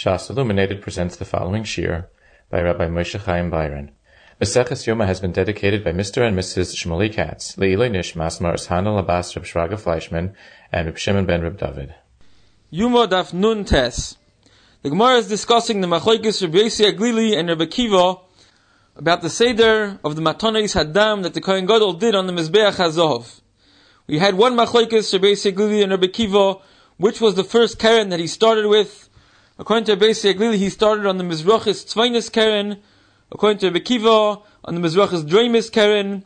Shas Illuminated presents the following shir by Rabbi Moshe Chaim Byron. Maseches Yoma has been dedicated by Mr. and Mrs. Shmuley Katz, Le'iloi Nishmas Maris Hanel Abbas Reb Shraga Fleischman, and Reb Shimon ben Reb David. Yuma Daf Nun Tes. The Gemara is discussing the Machlokes Rabbi Yossi Aglili and Rabbi Akiva about the Seder of the Matonos Hadam that the Kohen Gadol did on the Mizbeach HaZohav. We had one Machlokes Rabbi Yossi Aglili and Rabbi Akiva, which was the first Keren that he started with. According to Rabbi Yossi Aglili, he started on the Mizrachis Tzvainis Keren. According to Rabbi Akiva, on the Mizrachis Dreimis Keren.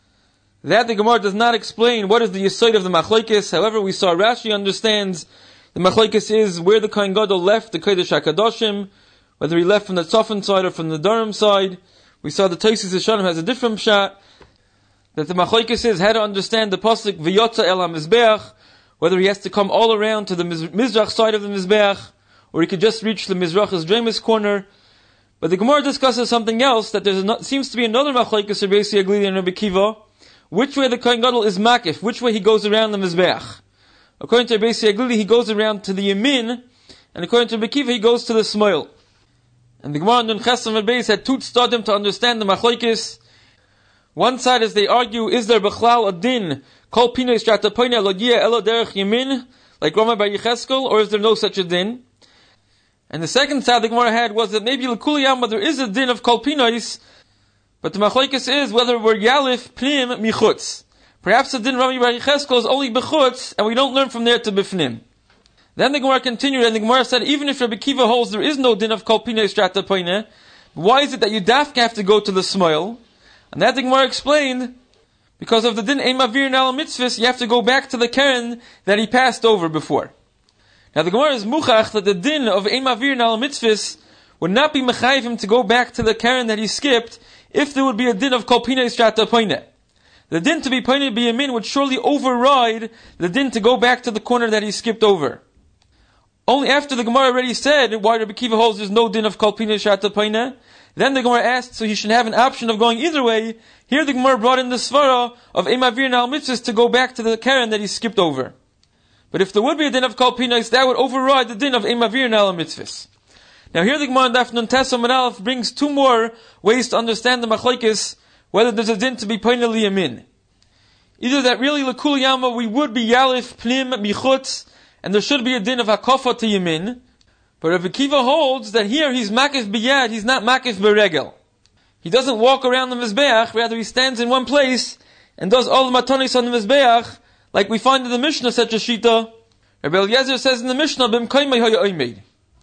That the Gemara does not explain what is the Yesod of the Machlokes. However, we saw Rashi understands the Machlokes is where the Kohen Gadol left the Kodesh HaKadoshim, whether he left from the Tzofan side or from the Durham side. We saw the Tosfos Yeshanim has a different pshat, that the Machlokes is how to understand the pasuk V'yotza el HaMizbeach, whether he has to come all around to the Mizrach side of the Mizbeach, or he could just reach the Mizrach's Dreimis corner. But the Gemara discusses something else, that there seems to be another Machlokes Rabbi Yossi Aglili and Rabbi Akiva, which way the Kohen Gadol is makif, which way he goes around the Mizbeach. According to Rabbi Yossi Aglili, he goes around to the Yamin, and according to Rabbi Akiva, he goes to the Smoil. And the Gemara on Nun Chesam and Beis had two tzadim to understand the Machlokes. One side, as they argue, is there Bechlal a din, Kol Pinoi Strata Poina Logia Elo Derech Yamin, like Rama Bar Yecheskel, or is there no such a din? And the second side the Gemara had was that maybe L'Kuli Yama there is a din of Kol Pinois, but the Machlokes is whether we're Yalif Pnim Michutz. Perhaps the din Rami Bar Yecheskel is only Bechutz, and we don't learn from there to Bifnim. Then the Gemara continued, and the Gemara said, even if Rabbi Akiva holds there is no din of Kol Pinoi Strata Poina, why is it that you dafka have to go to the Smoil? And that the Gemara explained, because of the din Ein Mavir Nal Mitzvahs, you have to go back to the Keren that he passed over before. Now the Gemara is muchach that the din of Ein Mavir Nal Mitzvahs would not be mechayiv him to go back to the Keren that he skipped if there would be a din of Kol Pinoi Strata Poina. The din to be Poina B'Yamin would surely override the din to go back to the corner that he skipped over. Only after the Gemara already said why Rabbi Akiva holds there's no din of Kol Pinoi Strata Poina, then the Gemara asked, so he should have an option of going either way. Here the Gemara brought in the svara of Ein Mavir Nal Mitzvahs to go back to the Keren that he skipped over. But if there would be a din of Kol Pinois, that would override the din of Ein Mavir Nal Mitzvahs. Now here the Gemara in Daf Nun Tes Amud Aleph brings two more ways to understand the Machlokes, whether there's a din to be Poina Liyamin. Either that really L'Kul Yama we would be Yalif Pnim Michutz, and there should be a din of Hakofa to Yamin, but Rabbi Akiva holds that here he's makif biyad, he's not makif beregel. He doesn't walk around the Mizbeach, rather he stands in one place and does all the matonis on the Mizbeach, like we find in the Mishnah such a shita. Rabbi Eliezer says in the Mishnah, Bim kaimei haya oimed.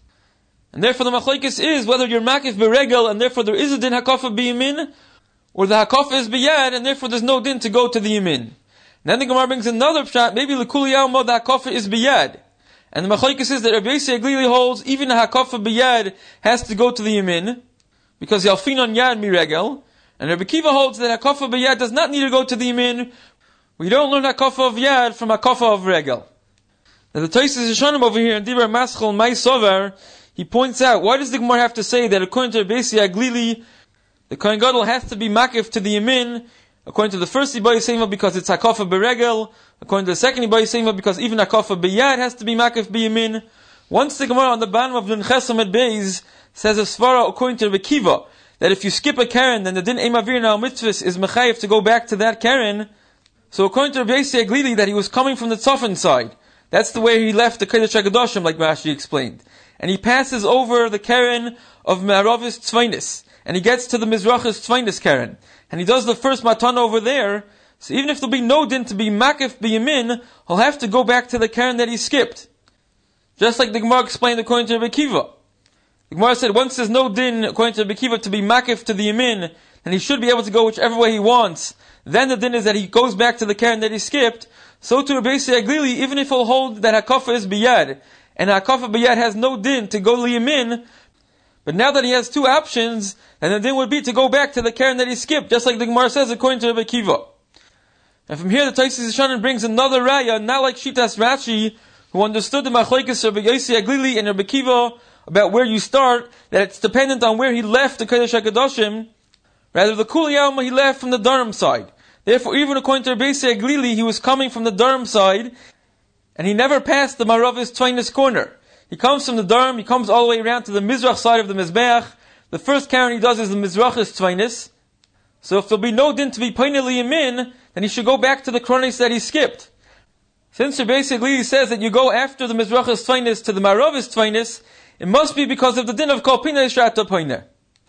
And therefore the machlokes is whether you're makif beregel and therefore there is a din hakofa biyamin, or the hakofa is biyad and therefore there's no din to go to the yamin. And then the Gemara brings another pshat, maybe l'kuli yalmo the hakofa is biyad. And the Machlokes is that Rabbi Yossi Aglili holds even a hakofa biyad has to go to the yamin, because yalfin on yad miregel. And Rabbi Akiva holds that hakofa biyad does not need to go to the yamin. We don't learn hakofa of yad from hakofa of regel. Now the Tosfos Yeshanim over here in Dibur Maschel Mai Sovar, he points out, why does the Gemara have to say that according to Rabbi Yossi Aglili, the Kohen Gadol has to be makif to the yamin? According to the first Ibai Seima, because it's hakofa beregel. According to the second Ibai Seima, because even hakofa biyad has to be makif biyamin. Once the Gemara on the bottom of Nun Chesam at Beis says a svara according to Rabbi Akiva, that if you skip a Keren, then the din Ein Mavir Nal Mitzvahs is mechayiv to go back to that Keren. So according to Rabbi Yossi Aglili, that he was coming from the Tzofan side. That's the way he left the Kodesh HaKadoshim, like Rashi explained. And he passes over the Keren of Me'aravis Tzvainis. And he gets to the Mizrachis Tzvainis Keren. And he does the first matana over there. So even if there'll be no din to be makif biyamin, he'll have to go back to the Keren that he skipped. Just like the Gemara explained according to Rabbi Akiva. The Gemara said once there's no din according to Rabbi Akiva to be makif to the yamin, then he should be able to go whichever way he wants. Then the din is that he goes back to the Keren that he skipped. So to Rabbi Yossi Aglili, even if he'll hold that hakofa is biyad, and hakofa biyad has no din to go liyamin, but now that he has two options, then the din would be to go back to the Keren that he skipped, just like the Gemara says according to Rabbi Akiva. And from here the Tosfos Yeshanim brings another raya, not like Shitas Rashi, who understood the machlokes of Rabbi Yossi Aglili and Rabbi Akiva about where you start, that it's dependent on where he left the Kodesh HaKadoshim. Rather, the Kuli Yalma he left from the Durham side. Therefore, even according to Rabbi Yossi Aglili, he was coming from the Durham side, and he never passed the Maravis Tzvainis corner. he comes from the Durham, he comes all the way around to the Mizrach side of the Mizbeach. The first Karen he does is the Mizrachis Tvainis. So if there'll be no din to be Painili Yamin, then he should go back to the Kronis that he skipped. Since basically he says that you go after the Mizrachis Tvainis to the Maravis Tvainis, it must be because of the din of Kol Pinei Shrata Poiner.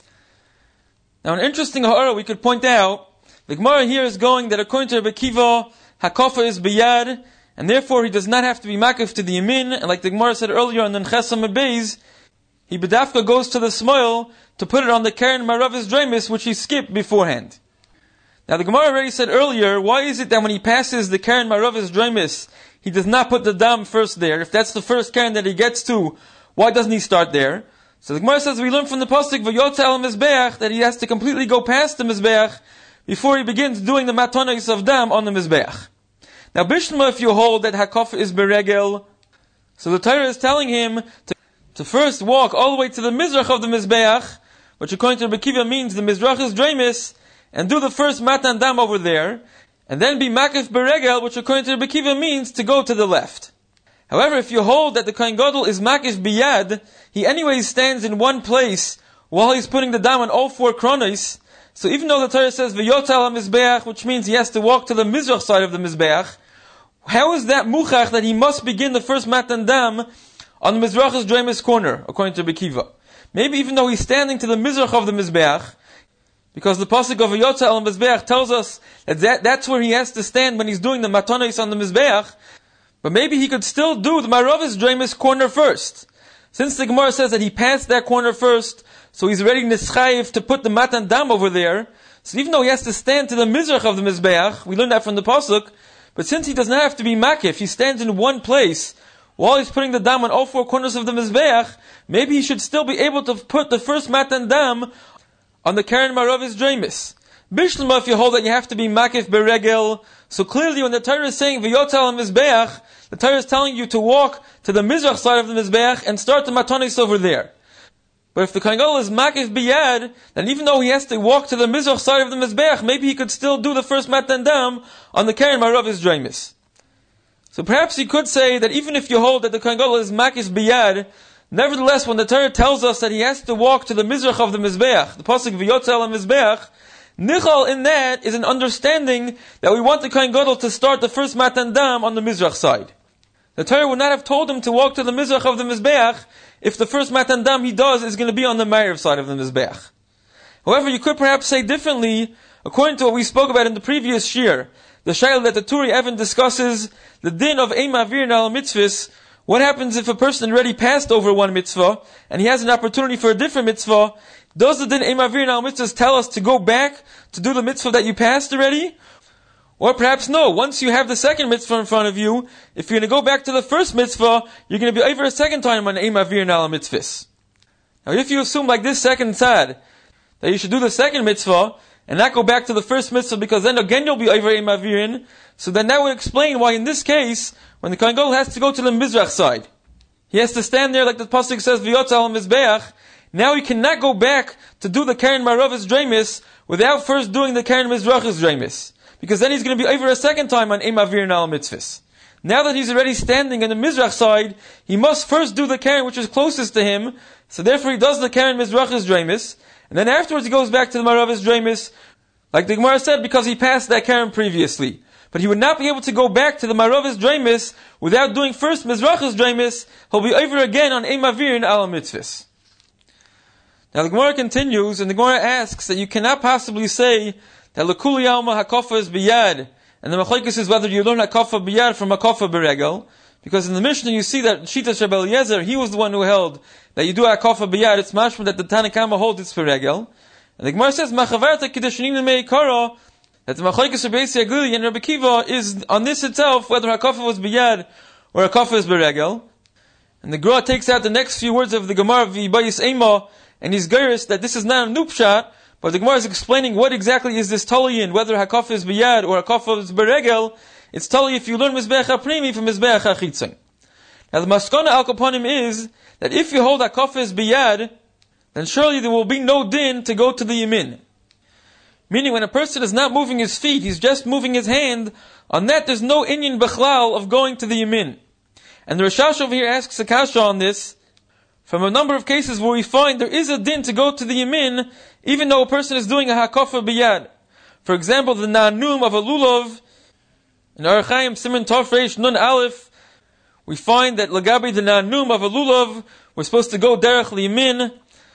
Now an interesting ha'ara we could point out, the Gemara here is going that according to Rebbe Kiva, Hakofa is biyad, and therefore he does not have to be makif to the yamin, and like the Gemara said earlier on the Nchesam Beis, he bedafka goes to the smoil to put it on the Karen Maravis Dremis, which he skipped beforehand. Now the Gemara already said earlier, why is it that when he passes the Karen Maravis Dremis, he does not put the dam first there? If that's the first Karen that he gets to, why doesn't he start there? So the Gemara says we learn from the pasuk V'yotza al Mizbeach that he has to completely go past the Mizbeach before he begins doing the matonis of dam on the Mizbeach. Now Bishma, if you hold that Hakof is beregel, so the Torah is telling him to first walk all the way to the Mizrach of the Mizbeach, which according to Rebbe Kiva means the Mizrach is Dremis, and do the first matan dam over there, and then be makif beregel, which according to Rebbe Kiva means to go to the left. However, if you hold that the Kohen Gadol is makif biyad, he anyways stands in one place while he's putting the dam on all four kronos. So even though the Torah says v'yotzal ha-mizbeach, which means he has to walk to the Mizrach side of the Mizbeach, how is that muchach that he must begin the first matan dam on the Mizrach's Dremis corner, according to Rebbe Kiva? Maybe even though he's standing to the Mizrach of the Mizbeach, because the pasuk of v'yotzal ha-mizbeach tells us that that's where he has to stand when he's doing the matonis on the Mizbeach, but maybe he could still do the Maravis Dremis corner first. Since the Gemara says that he passed that corner first, so he's ready nischayev to put the matan dam over there. So even though he has to stand to the Mizrach of the Mizbeach, we learned that from the pasuk, but since he doesn't have to be makif, he stands in one place while he's putting the dam on all four corners of the Mizbeach, maybe he should still be able to put the first matan dam on the Karen Maravis Dremis. Bishlema, if you hold that you have to be makif beregel, so clearly when the Torah is saying v'yotzal ha-mizbeach, the Torah is telling you to walk to the Mizrach side of the Mizbeach and start the matonis over there. But if the Kohen Gadol is makif biyad, then even though he has to walk to the Mizrach side of the Mizbeach, maybe he could still do the first matan dam on the Karen Maravis Dremis. So perhaps you could say that even if you hold that the Kohen Gadol is makif biyad, nevertheless when the Torah tells us that he has to walk to the Mizrach of the Mizbeach, the pasuk v'yotzal ha-mizbeach, nichal in that is an understanding that we want the Kohen Gadol to start the first matan dam on the Mizrach side. The Torah would not have told him to walk to the Mizrach of the Mizbeach if the first matan dam he does is going to be on the Ma'ariv side of the Mizbeach. However, you could perhaps say differently, according to what we spoke about in the previous shir, the shayla that the Turi Evan discusses, the din of Eim Avir Nal Mitzvahs. What happens if a person already passed over one mitzvah, and he has an opportunity for a different mitzvah? Does the din Eim Avir Nal Mitzvahs tell us to go back to do the mitzvah that you passed already? Or perhaps no, once you have the second mitzvah in front of you, if you're going to go back to the first mitzvah, you're going to be over a second time on Eim Avir Nal Mitzvahs. Now if you assume like this second tzad, that you should do the second mitzvah, and not go back to the first mitzvah, because then again you'll be over Eim Avirin, so then that would explain why in this case, when the Kohen Gadol has to go to the Mizrach side, he has to stand there like the pasuk says, V'yotzal ha-mizbeach. Now he cannot go back to do the Karen Maravis Dremis without first doing the Karen Mizrachis Dremis, because then he's going to be over a second time on Eim Avir Nal Mitzvahs. Now that he's already standing on the Mizrach side, he must first do the Karen which is closest to him, so therefore he does the Karen Mizrachis Dremis, and then afterwards he goes back to the Maravis Dremis, like the Gemara said, because he passed that Karen previously. But he would not be able to go back to the Maravis Dremis without doing first Mizrachis Dremis. He'll be over again on Eim Avir Nal Mitzvahs. Now the Gemara continues, and the Gemara asks that you cannot possibly say that L'kuli Alma Hakofa is biyad, and the Machlokes is whether you learn Hakofa biyad from Hakofa beregel, because in the Mishnah you see that Shitas Rebbe Eliezer, he was the one who held that you do Hakofa biyad. It's mashma that the Tanna Kama holds it's beregel. And the Gemara says Machavarta Kiddushinim Meikara, that the Machlokes of Beis Yaglili and Rebbe Kiva is on this itself whether Hakofa was biyad or Hakofa is beregel. And the Gra takes out the next few words of the Gemara V'Bayis Ema, and he's geiris that this is not a nupshat, but the Gemara is explaining what exactly is this tali in, whether Hakofa is biyad or Hakofa is beregel. It's tali if you learn Mizbeach HaPrimi from Mizbeach HaChitzon. Now the Maskana Al Kaponim is that if you hold Hakofa is biyad, then surely there will be no din to go to the Yamin. Meaning when a person is not moving his feet, he's just moving his hand, on that there's no inyan bechlal of going to the Yamin. And the Rashash over here asks a kasha on this, from a number of cases where we find there is a din to go to the yamin, even though a person is doing a hakofa biyad. For example, the na'num of a lulav, in Orach Chaim Siman Tov Reish Nun Aleph, we find that lagabi the na'num of a lulav, we're supposed to go derech liyamin.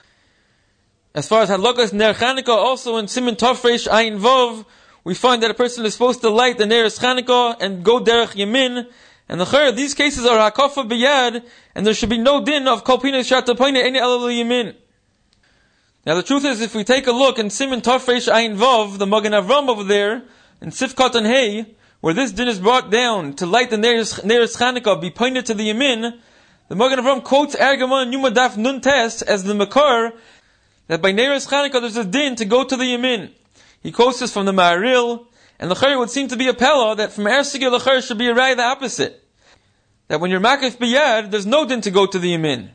As far as halakas ner Chanukah, also in Siman Tov Reish Ayin Vov, we find that a person is supposed to light the Neres Chanukah and go derech yamin. And these cases are hakofa biyad, and there should be no din of kol pinei shatapoina any elul yamin. Now the truth is, if we take a look in Siman Tov Reish Ayin Vov, the Magen Avram over there, in Sifkat and Hay, where this din is brought down to light the Neres Chanukah, be pointed to the yamin, the Magen Avram quotes Argamon Yuma Daf Nun Tes as the makar, that by Neres Chanukah there's a din to go to the yamin. He quotes this from the Ma'aril, and l'chayr would seem to be a pella that from Ersigi l'chayr should be a ray the opposite. That when you're makif biyad, there's no din to go to the yamin.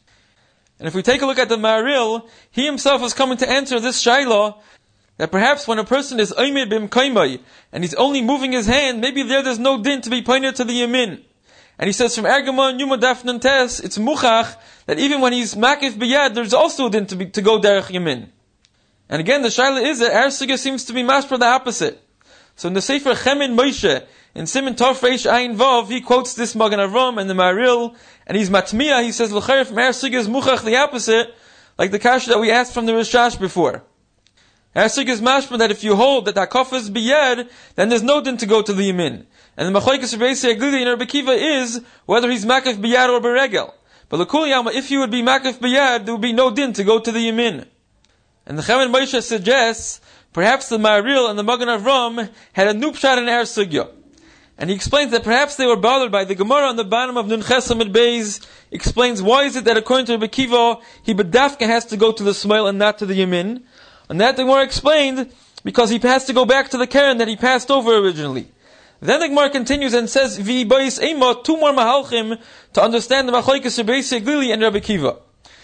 And if we take a look at the Ma'aril, he himself is coming to answer this shayla, that perhaps when a person is oimid bim kaimai, and he's only moving his hand, maybe there's no din to be pointed to the yamin. And he says from Argamon Yuma Daf Nun Tes, it's muchach, that even when he's makif biyad, there's also a din to go derech yamin. And again, the shayla is that Ersigi seems to be mashpar the opposite. So in the Sefer Chemin Moshe, in Siman Tov Reish Ayin Vav, he quotes this Magen Avram and the Ma'aril, and he's matmiya, he says, l'chayr from Ersig is muchach the opposite, like the kasha that we asked from the Rishash before. Ersig is mashma that if you hold that hakofa is biyad, then there's no din to go to the yamin. And the Machlokes Rabbi Yossi Aglili and Rabbi Kiva is whether he's makif biyad or beregel. But l'kul yama, if you would be makif biyad, there would be no din to go to the yamin. And the Chemin Moshe suggests perhaps the Ma'aril and the Magen Avram had a nupshat in Er Sugya. And he explains that perhaps they were bothered by the Gemara on the bottom of Nun Ches Amud Beis, explains why is it that according to Rabbi Kiva, he bedafka has to go to the Smail and not to the Yamin. And that the Gemara explained, because he has to go back to the Keren that he passed over originally. Then the Gemara continues and says, Vi Bayis Eima, two more Mahalchim, to understand the Machlokes Rabbi Yossi Aglili and Rabbi Kiva.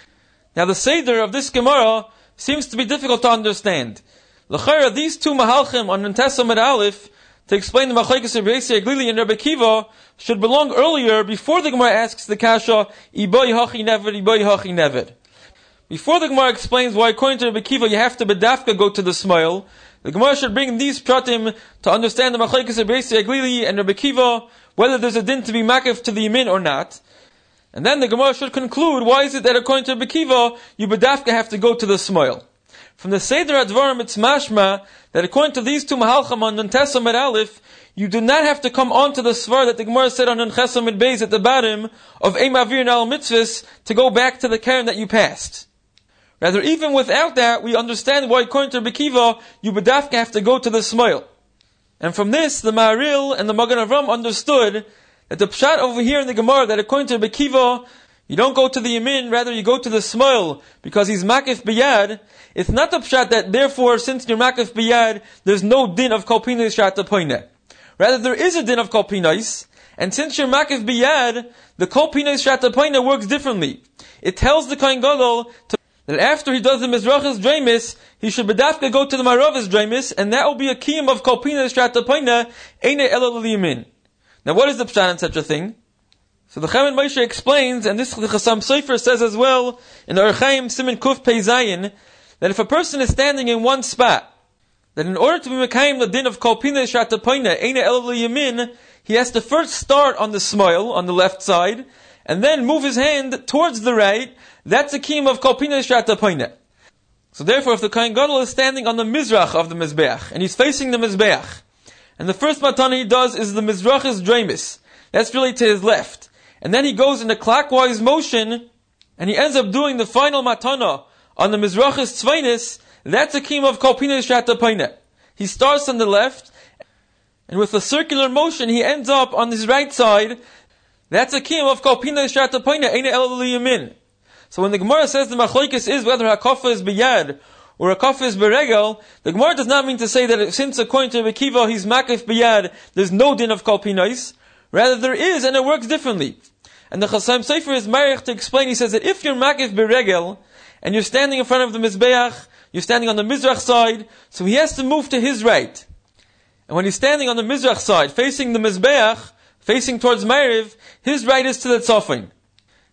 Now the Seder of this Gemara seems to be difficult to understand. L'chayra, these two mahalchim on Nuntes Amud Aleph, to explain the Machlokes Rabbi Yossi Aglili and Rabbi Kiva, should belong earlier, before the Gemara asks the kasha, Iboy hachi neved, Iboy hachi neved. Before the Gemara explains why according to Rabbi Kiva you have to bedafka go to the Smail, the Gemara should bring these pratim to understand the Machlokes Rabbi Yossi Aglili and Rabbi Kiva, whether there's a din to be makif to the yamin or not. And then the Gemara should conclude, why is it that according to Rabbi Kiva, you bedafka have to go to the Smail? From the Seder Advarim, it's mashma that according to these two mahalchim on Nuntes Amud Aleph, you do not have to come on to the svar that the Gemara said on Nun Ches Amud Beis at the bottom of Eim Avir Nal Mitzvahs to go back to the Keren that you passed. Rather, even without that, we understand why according to Rabbi Kiva, you bedafka have to go to the Smail. And from this, the Ma'aril and the Magen Avram understood that the pshat over here in the Gemara, that according to Rabbi Kiva, you don't go to the yamin, rather you go to the Smail, because he's makif biyad. It's not the pshat that therefore, since you're makif biyad, there's no din of kol pinais shatapoineh. Rather, there is a din of kol pinais, and since you're makif biyad, the kol pinais shatapoineh works differently. It tells the Kohen Gadol that after he does the Mizrachas Dreimis, he should bedafka go to the Maravas Dreimis, and that will be a kiyum of kol pinais shatapoineh, eine elul yamin. Now what is the pshat in such a thing? So the Chemin Moshe explains, and this the Chassam Sofer says as well, in the Orach Chaim Siman Kuf Pei Zayin, that if a person is standing in one spot, that in order to be Mekayim the din of Kol Pinei Shatapoineh, Eine Elul Yamin, he has to first start on the Smail, on the left side, and then move his hand towards the right. That's a kiyum of Kol Pinei Shatapoineh. So therefore, if the Kohen Gadol is standing on the Mizrach of the Mizbeach, and he's facing the Mizbeach, and the first matana he does is the Mizrachas Dreimis, that's really to his left. And then he goes in a clockwise motion, and he ends up doing the final matana on the Mizrachas Tzvainis. That's a kiyum of Kol Pinei Shatapoineh. He starts on the left, and with a circular motion, he ends up on his right side. That's a kiyum of Kol Pinei Shatapoineh, Eine Elul Yamin. So when the Gemara says the machlokes is whether hakofa is biyad or hakofa is beregel, the Gemara does not mean to say that since according to Rabbi Kiva he's makif biyad, there's no din of Kol Pinais. Rather, there is, and it works differently. And the Chassam Sofer is marich to explain. He says that if you're makif beregel, and you're standing in front of the Mizbeach, you're standing on the Mizrach side, so he has to move to his right. And when he's standing on the Mizrach side, facing the Mizbeach, facing towards Ma'ariv, his right is to the Tzofin.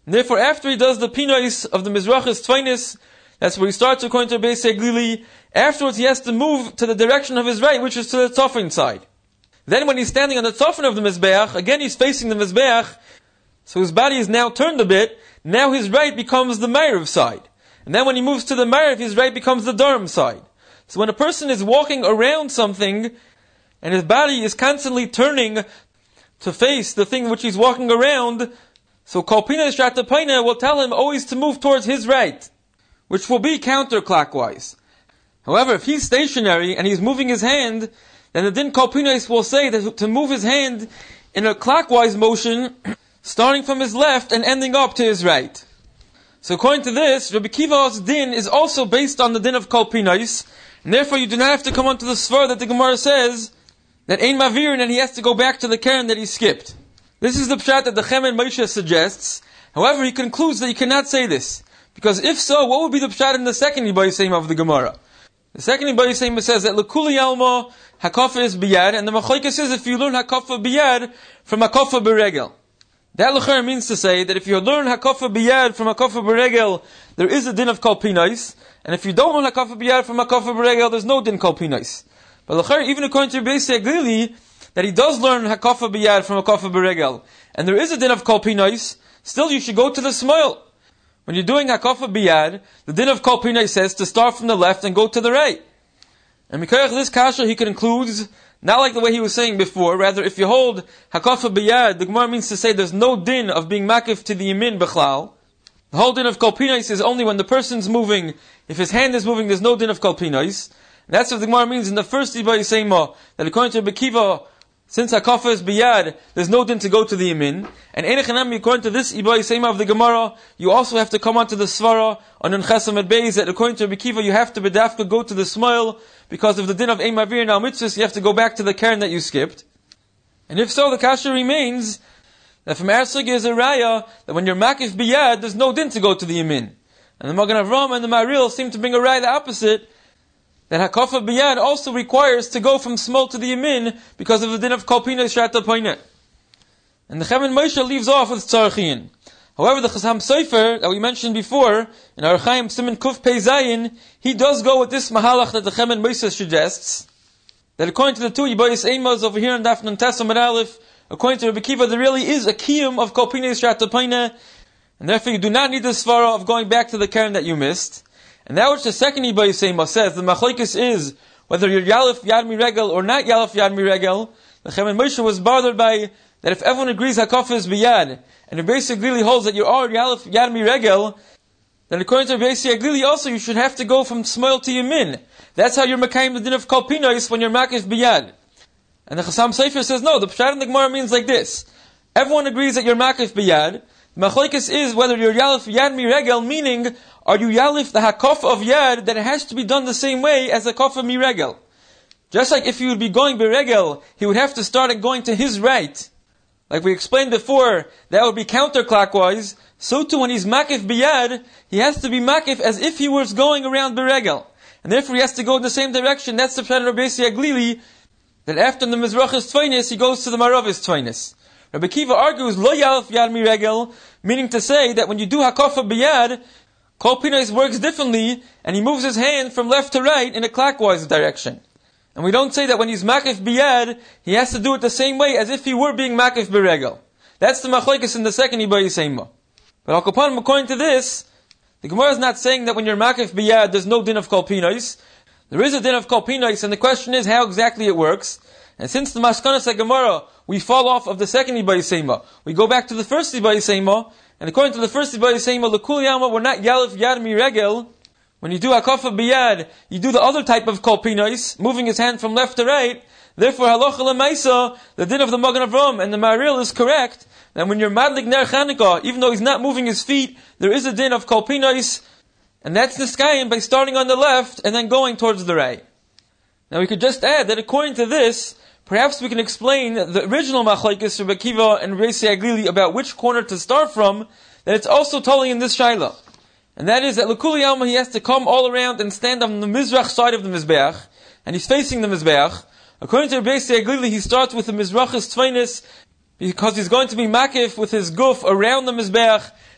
And therefore, after he does the Pinais of the Mizrachis Tvainis, that's where he starts according to Beis Glili. Afterwards, he has to move to the direction of his right, which is to the Tzofin side. Then when he's standing on the Tzofin of the Mizbeach, again he's facing the Mizbeach, so his body is now turned a bit. Now his right becomes the Ma'ariv side. And then when he moves to the Ma'ariv, his right becomes the Durham side. So when a person is walking around something, and his body is constantly turning to face the thing which he's walking around, so Kol Pina Shrat Paina will tell him always to move towards his right, which will be counterclockwise. However, if he's stationary and he's moving his hand, then the Din Kol Pinais will say that to move his hand in a clockwise motion, starting from his left and ending up to his right. So according to this, Rabbi Kiva's din is also based on the din of Kol Pinais, and therefore you do not have to come onto the svar that the Gemara says that Ein Mavirin and he has to go back to the Karen that he skipped. This is the pshat that the Chemen Moshe suggests. However, he concludes that you cannot say this, because if so, what would be the pshat in the second Yibayisem of the Gemara? The second Yibayisem says that L'kuli Alma Hakafa is biyad, and the Machlokes is if you learn Hakafa biyad from Hakafa beregel. That l'cher means to say that if you learn Hakafa biyad from Hakafa beregel, there is a din of Kol Pinais, and if you don't learn Hakafa biyad from Hakafa beregel, there's no din Kol Pinais. But l'cher, even according to Beis Glili, that he does learn Hakafa biyad from Hakafa beregel, and there is a din of Kol Pinais, still you should go to the smile. When you're doing Hakafa biyad, the din of Kol Pinais says to start from the left and go to the right. And because this kasha he concludes, not like the way he was saying before, rather if you hold Hakafa biyad, the Gemara means to say there's no din of being makif to the yamin b'chlal. The whole din of Kol Pinais is only when the person's moving, if his hand is moving, there's no din of Kol Pinais. That's what the Gemara means in the first Yibayisema, that according to Bekiva, since Hakafa is biyad, there's no din to go to the yamin. And Einechanami, according to this Yibayisema of the Gemara, you also have to come onto the svara on Unchesam at Beis, that according to Bekiva, you have to bedafka go to the smile, because of the din of Ein Mavir and Al Mitzvahs, you have to go back to the Karen that you skipped. And if so, the kasha remains that from Arsig is a raya that when you're makif biyad, there's no din to go to the yamin. And the Magen Avraham and the Maril seem to bring a raya the opposite, that Hakafa biyad also requires to go from small to the yamin because of the din of Kol Pinais Shrat Paina. And the Chemen Moshe leaves off with Tzarchian. However, the Chasam Sofer that we mentioned before, in Ar Chaim Siman Kuf Pei Zayin, he does go with this mahalach that the Chemen Moshe suggests, that according to the two Yibayis Eimas over here in Daf Nun Tes Amud Aleph, according to Rabbi Kiva, there really is a kiyum of Kol Pinais Shrat Paina, and therefore you do not need the svara of going back to the Karen that you missed. And that which the second Yibayis Eimas says, the machlokes is whether you're Yalif Yad Miregel or not Yalif Yad Miregel. The Chemen Moshe was bothered by that if everyone agrees Hakafa is biyad, and if Beis Glili holds that you are Yalif Yad Miregel, then according to Beis Glili also you should have to go from Smoil to Yamin. That's how you're Mekayim the din of Kol Pinais when you're Makif biyad. And the Chasam Sofer says no, the Pshat in the Gemara means like this. Everyone agrees that you're Makif biyad. The machlokes is whether you're Yalif Yad Miregel, meaning are you Yalif the Hakaf of Yad, that it has to be done the same way as the Hakaf of Miregel. Just like if he would be going Beregel, he would have to start at going to his right. Like we explained before, that would be counterclockwise. So too when he's Makif biyad, he has to be Makif as if he was going around Beregel. And therefore he has to go in the same direction. That's the Pshat of Beis Glili, that after the Mizrachis Tvainis, he goes to the Maravis Tvainis. Rabbi Kiva argues, Lo Yalif Yad Miregel, meaning to say that when you do Hakafa biyad, Kol Pinais works differently, and he moves his hand from left to right in a clockwise direction. And we don't say that when he's Makif biyad, he has to do it the same way as if he were being Makif beregel. That's the machlokes in the second Yibayisema. But Al Kapan, according to this, the Gemara is not saying that when you're Makif biyad, there's no din of Kol Pinais. There is a din of Kol Pinais, and the question is how exactly it works. And since the Maskanas Gemara, we fall off of the second Yibayisema, we go back to the first Yibayisema, and according to the first Yibayisema, L'kul Yama, we're not Yalif Yad Miregel. When you do Hakafa biyad, you do the other type of Kol Pinais, moving his hand from left to right. Therefore, Halacha L'maisa, the din of the Magen Avraham and the Maril is correct, that when you're Madlik Ner Chanukah, even though he's not moving his feet, there is a din of Kol Pinais, and that's Niskayim by starting on the left and then going towards the right. Now we could just add that according to this, perhaps we can explain the original machlokes Rabbi Kiva and Beis Glili about which corner to start from, that it's also totally in this Shaila. And that is that L'kul Yalma, he has to come all around and stand on the Mizrach side of the Mizbeach, and he's facing the Mizbeach. According to Beis Glili, he starts with the Mizrachis Tvainis, because he's going to be makif with his guf around the Mizbeach,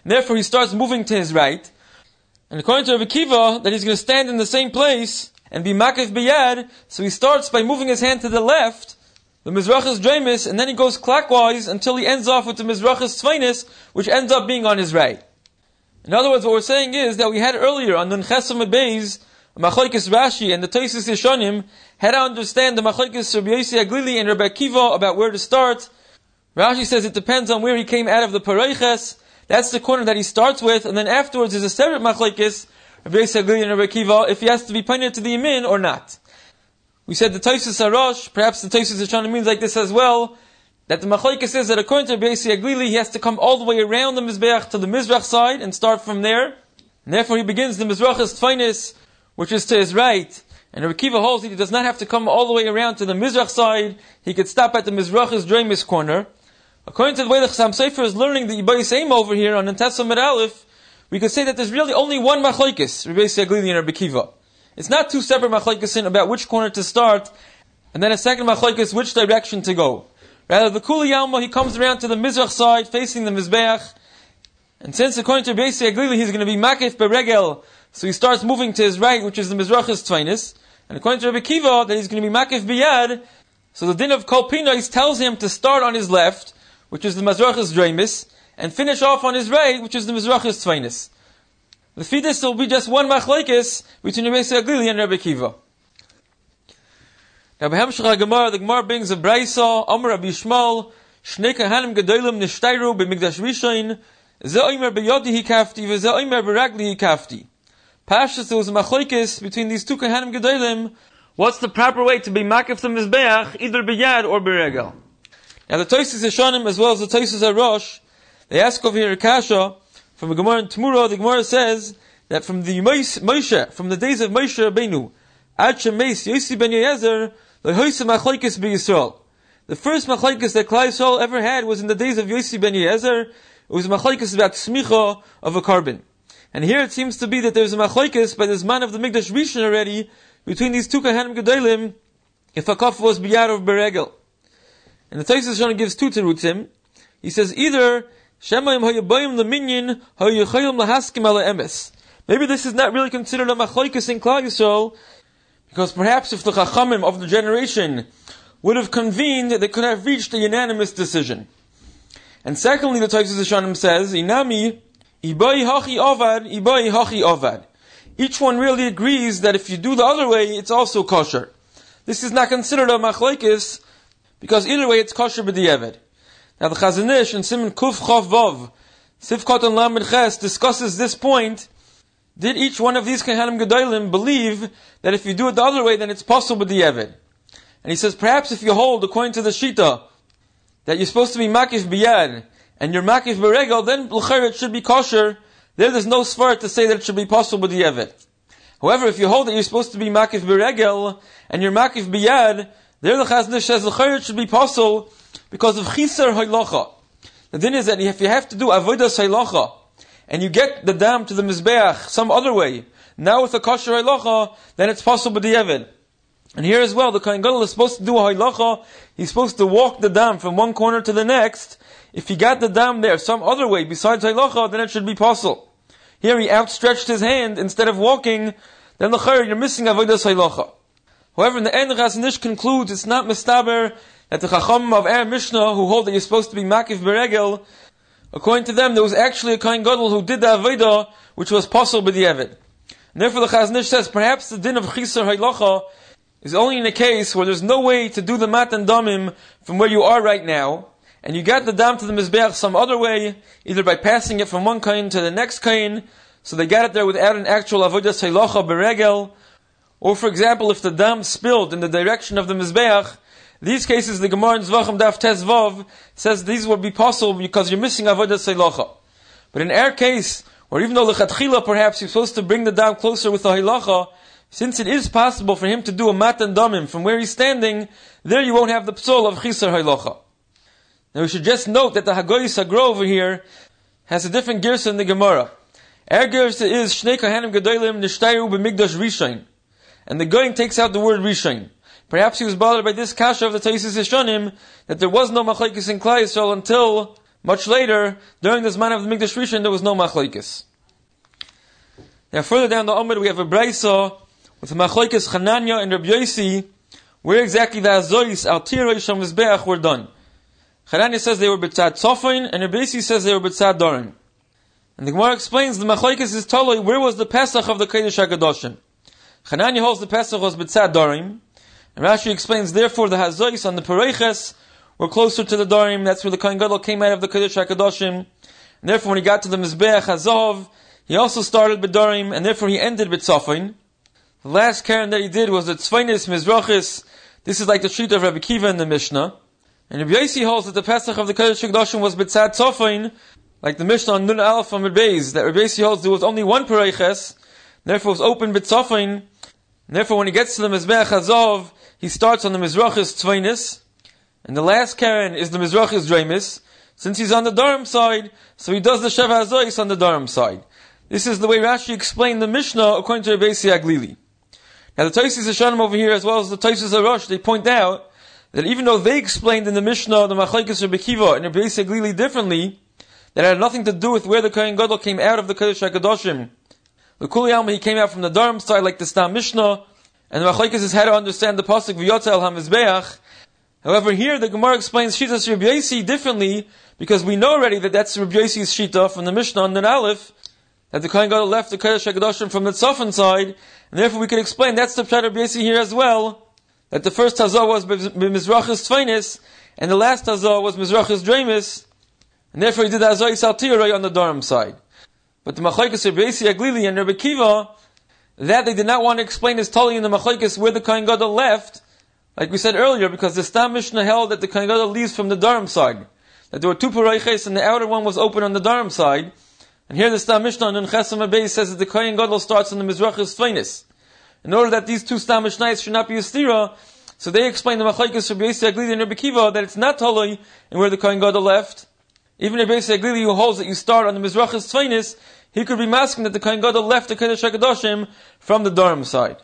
and therefore he starts moving to his right. And according to Rabbi Kiva, that he's going to stand in the same place and be makif biyad, so he starts by moving his hand to the left, the Mizrachas Dreimis, and then he goes clockwise until he ends off with the Mizrachas Tzvainis, which ends up being on his right. In other words, what we're saying is that we had earlier on Nun Chesam Beis, Machlokes Rashi and the Tosfos Yeshonim had to understand the Machlokes Rabbi Yossi Aglili and Rabbi Akiva about where to start. Rashi says it depends on where he came out of the Pareiches. That's the corner that he starts with, and then afterwards there's a separate Machlokes Rabbi Yossi Aglili and Rabbi Akiva if he has to be pointed to the Yamin or not. We said the Tosfos Harosh, perhaps the Tosfos Yeshonim means like this as well, that the Machlokes says that according to Rabbi Yossi Aglili he has to come all the way around the Mizbeach to the Mizrach side and start from there. And therefore he begins the Mizrachas Tzvainis, which is to his right, and Rabbi Kiva holds he does not have to come all the way around to the Mizrach side, he could stop at the Mizrachas Dreimis corner. According to the way the Chassam Sofer is learning the Ibayis Eim over here on Nantesa Med Aleph, we could say that there's really only one Machlokes, Rabbi Yossi Aglili and Rabbi Kiva. It's not two separate Machlokes about which corner to start, and then a second Machlokes which direction to go. Rather, the Kuli Yalma, he comes around to the Mizrach side, facing the Mizbeach, and since according to Rabbi Yossi Aglili he's going to be Makif Beregel, so he starts moving to his right, which is the Mizrachas Tzvainis. And according to Rabbi Kiva, that he's going to be Makif Biyad, so the din of Kol Pinais tells him to start on his left, which is the Mizrachas Dreimis, and finish off on his right, which is the Mizrachas Tzvainis. The Fidus will be just one Machlokes between Rabbi Yossi Aglili and Rabbi Kiva. Now, B'Hamshach HaGemara, the Gemara brings a Braisa, Amar Rabbi Yishmael, Shnei Kahanim Gedolim Nishtayru B'Mikdash Rishon, Ze Omer B'Yodi Hikafti, V'Ze Omer B'Ragli Hikafti. Pashas, there was a machlokes between these two Kahanim Gedolim. What's the proper way to be makif the Mizbeach, either b'yad or b'regel? Now the Tosfos Yeshonim as well as the Tosfos Harosh, they ask over here Kasha from the Gemara in Tmura. The Gemara says that from the Moshe, from the days of Moshe Rabbeinu, Ad Shemeis Yossi ben Yezer, the Hoyse machlokes b'Yisrael. The first machlokes that Klal Yisrael ever had was in the days of Yossi ben Yezer. It was a machlokes about smicha of a carbon. And here it seems to be that there's a machlokes by this man of the Mikdash Rishon already between these two Kahanim Gedolim if a kaf was biyad or beregel. And the Tosfos Yeshonim gives two terutzim. He says either Shemayim hayabayim leminyan hayachayim lahaskim ala emes. Maybe this is not really considered a machlokes in Klal Yisrael, because perhaps if the Chachamim of the generation would have convened, they could have reached a unanimous decision. And secondly, the Tosfos Yeshonim says, Inami Ibai hachi ovad, Ibai hachi ovad. Each one really agrees that if you do the other way, it's also kosher. This is not considered a machlokes, because either way it's kosher b'diavad. Now the Chazon Ish in Siman Kuf Chav Vav, Sifkot and Lamed Ches discusses this point. Did each one of these Kahanim Gedolim believe that if you do it the other way, then it's possible b'diavad? And he says, perhaps if you hold, according to the Shita, that you're supposed to be makif biyad, and you're makif beregel, then l'chayr it should be kosher. There's no svara to say that it should be possible b'diavad. However, if you hold that you're supposed to be makif beregel, and you're makif biyad, there the Chazon Ish says l'chayr it should be possible because of chiser haylocha. The thing is that if you have to do avodas haylocha, and you get the dam to the mizbeach some other way, now with a kosher haylocha, then it's possible b'diavad. And here as well, the Kohen Gadol is supposed to do a haylocha. He's supposed to walk the dam from one corner to the next. If he got the dam there some other way besides haylocha, then it should be possible. Here he outstretched his hand instead of walking, then the chayr, you're missing avodas haylocha. However, in the end, Chazon Ish concludes it's not mistaber that the Chachamim of Eretz Mishnah, who hold that you're supposed to be makif beregel, according to them, there was actually a Kohen Gadol who did the avodah, which was possible b'diavad. And therefore, the Chazon Ish says perhaps the din of chiser haylocha is only in a case where there's no way to do the matan damim from where you are right now, and you got the dam to the mizbeach some other way, either by passing it from one kain to the next kain, so they got it there without an actual avodas haylocha beregel, or for example, if the dam spilled in the direction of the mizbeach, these cases the Gemara in Zvachim Daf Tes Vav says these would be possible because you're missing avodas haylocha. But in our case, or even though lechatchila perhaps you're supposed to bring the dam closer with the haylocha, since it is possible for him to do a matan damim from where he's standing, there you won't have the psol of chiser haylocha. Now we should just note that the Hagoyis Hagra over here has a different girsa in the Gemara. Our girsa is Shnei Kahanim Gedolim Nishtayru B'Mikdash Rishon, and the Goyim takes out the word Rishon. Perhaps he was bothered by this kasha of the Tosfos Yeshonim that there was no machlokes in Klal Yisrael until Much later, during the Zman of the Mikdash Rishon, there was no machlokes. Now further down the Amud, we have a brayso with machlokes Chananya and Rabbi Yossi, where exactly the Hazois al Tiroi Sham Mizbeach were done. Chananya says they were b'tzad Tzofin, and Rabbi Yossi says they were b'tzad Dorim. And the Gemara explains the machlokes is totally where was the Pesach of the Kodesh HaKadoshim. Chananya holds the Pesach was b'tzad Dorim, and Rashi explains therefore the Hazois on the Pereiches were closer to the Dorim. That's where the Kohen Gadol came out of the Kodesh HaKadoshim, and therefore when he got to the Mizbeach Hazov, he also started b'Dorim, and therefore he ended b'Tzofin. The last Karen that he did was the Tzvainis Mizrachis. This is like the sheet of Rabbi Kiva in the Mishnah. And Rabbi Yossi holds that the Pesach of the Kodesh HaKadoshim was b'tzad Tzofin, like the Mishnah on Nun Aleph Amud Beis, that Rabbi Yossi holds there was only one Pereiches, therefore it was open b'Tzofin, and therefore when he gets to the Mizbeach Hazov, he starts on the Mizrachis Tzvainis, and the last Karen is the Mizrachis Dreimis. Since he's on the Dorim side, so he does the Sheva Hazois on the Dorim side. This is the way Rashi explained the Mishnah according to Rabbi Yossi Aglili. Now the Tosfos Hashanim over here, as well as the Tosfos HaRosh, they point out that even though they explained in the Mishnah the Machlokes Rabbi Kiva and Rabbi Yossi Aglili differently, that had nothing to do with where the Kohen Gadol came out of the Kodesh HaKadoshim. The Kuli Alma, he came out from the Dorim side like the Stam Mishnah, and the Machlokes is how to understand the pasuk V'yotza el HaMizbeach. However, here the Gemara explains Shitas Rabbi Yossi differently, because we know already that that's Rabbi Yossi's Shita from the Mishnah on Nun Aleph, that the Kohen Gadol left the Kodesh HaKadoshim from the Tzofin side, and therefore we can explain that's the Pshat Rabbi Yossi here as well, that the first Hazah was Mizrachis Tzvainis, and the last Hazah was Mizrachis Dreimis, and therefore he did the Hazah Yisal Tiroi on the Dorim side. But the Machlokes Rabbi Yossi Aglili and Rabbi Kiva, that they did not want to explain as totally in the Machlokes where the Kohen Gadol left, like we said earlier, because the Stam Mishnah held that the Kohen Gadol leaves from the Dorim side, that there were two Pereiches and the outer one was open on the Dorim side. And here the Stam Mishnah on Chesam Abayis says that the Kohen Gadol starts on the Mizrachis Tzvainis. In order that these two Stam Mishnayos should not be a stira, so they explain the Machlokes Rabbi Yossi Aglili and Rabbi Kiva that it's not totally in where the Kohen Gadol left. Even Rabbi Yossi Aglili, who holds that you start on the Mizrachis Tzvainis, he could be masking that the Kohen Gadol left the Kodesh HaKadoshim from the Dorim side.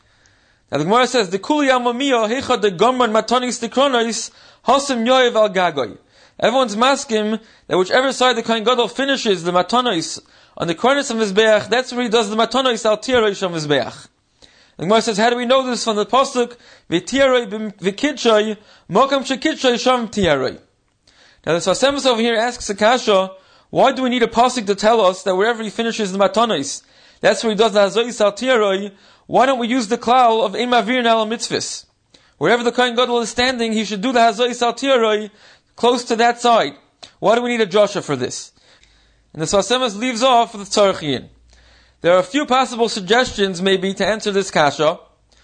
Now the Gemara says, the Kuli Amamiyah Hecha de Gomran Matanis Tikronois Hasim Yoev al Gagoy. Everyone's masking that whichever side the Kohen Gadol finishes the Matanos on the Kronos of Mizbeach, that's where he does the Matanos al Tiroi Sham Mizbeach. The Gemara says, how do we know this from the pasuk V'Tiroi V'Kidshoi Mokam Shekidshoi Sham Tiroi? Now the Sfas Emes over here asks a kasha, why do we need a pasuk to tell us that wherever he finishes the Matanos, that's where he does the Hazois al Tiroi? Why don't we use the klal of Ein Mavir Nal Mitzvahs? Wherever the Kohen Gadol is standing, he should do the Hazois al Tiroi close to that side. Why do we need a drasha for this? And the Sfas Emes leaves off with the Tzarchiyin. There are a few possible suggestions maybe to answer this kasha.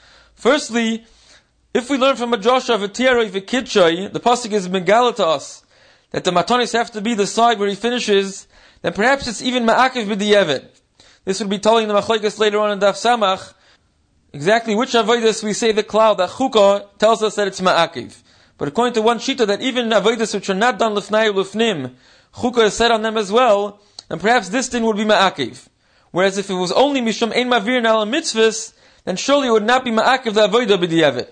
Firstly, if we learn from a drasha of a Tiroi V'Kidshoi, the pasuk is megala to us that the Matanis have to be the side where he finishes, then perhaps it's even Ma'akiv B'di'evet. This would be telling the Machlokes later on in Daf Samach, exactly which avodas we say the cloud that Chukah tells us that it's Ma'akiv. But according to one shita that even avodas which are not done lifnai or lifnim, Chukah is said on them as well, then perhaps this din would be Ma'akiv. Whereas if it was only Mishum Ein Mavir Nal Mitzvahs, then surely it would not be Ma'akiv the avodah B'di'evet.